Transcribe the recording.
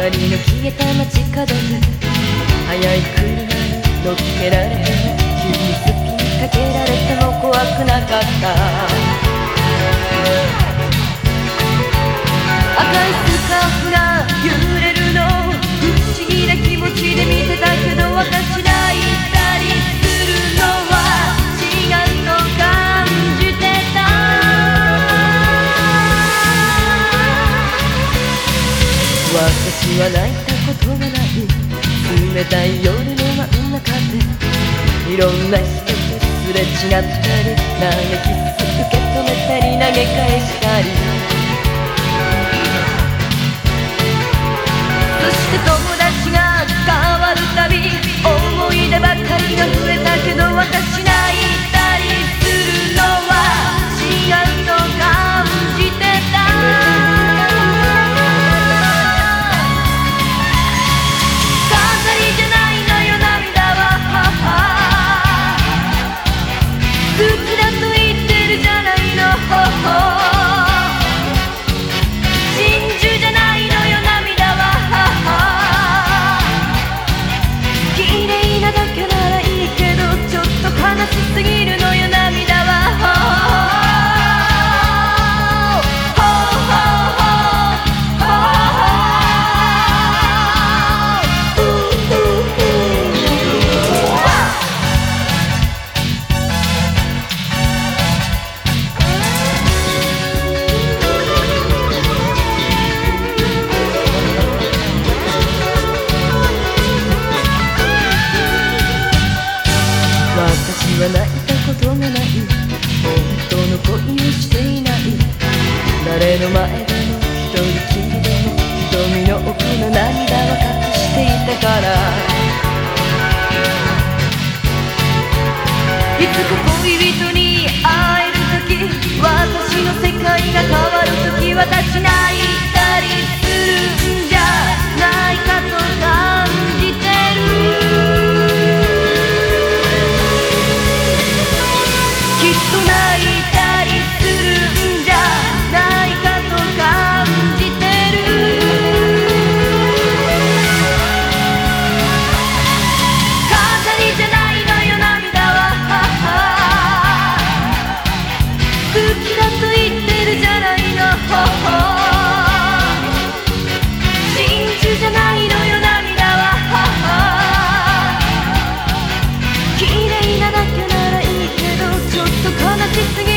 りの消えた街角で速い車に乗っけられて急にスピンかけられても怖くなかった。赤いスカーフが揺れるの不思議な気持ちで見てたけど、私泣いたりするのは違うと感じてた。私は泣いたことがない。冷たい夜の真ん中でいろんな人とすれ違ったり、投げキス受け止めたり投げ返したり、そして友達が変わるたび思い出ばかりが増えたけど、私泣いたりするのは違うと感じてた。すぎるのよ涙は。私は泣いたことがない。本当の恋をしていない。誰の前でも一人きりでも瞳の奥の涙は隠していたから。いつか恋人に会える時、私の世界が変わる時、私泣いたりするんじゃないかと感じてる。きすぎ